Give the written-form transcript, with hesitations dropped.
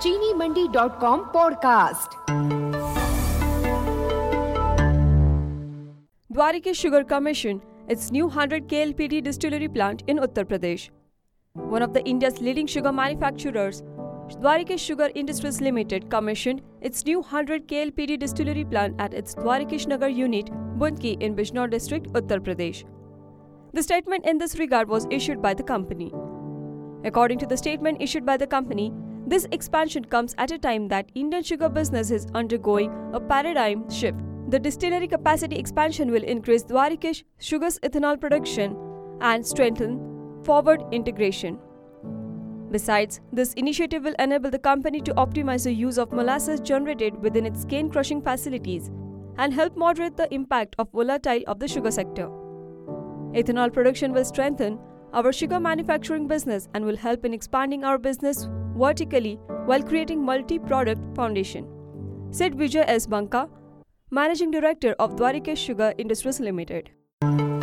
चीनीमंडी.com podcast. Dwarikesh Sugar commissioned its new 100 KLPD distillery plant in Uttar Pradesh. One of the India's leading sugar manufacturers, Dwarikesh Sugar Industries Limited commissioned its new 100 KLPD distillery plant at its Dwarikesh Nagar unit, Bundki in Bijnor district, Uttar Pradesh. The statement in this regard was issued by the company. According to the statement issued by the company, this expansion comes at a time that Indian sugar business is undergoing a paradigm shift. The distillery capacity expansion will increase Dwarikesh Sugar's ethanol production and strengthen forward integration. Besides, this initiative will enable the company to optimize the use of molasses generated within its cane crushing facilities and help moderate the impact of volatility of the sugar sector. Ethanol production will strengthen our sugar manufacturing business and will help in expanding our business vertically while creating multi-product foundation, said Vijay S. Banka, Managing Director of Dwarikesh Sugar Industries Limited.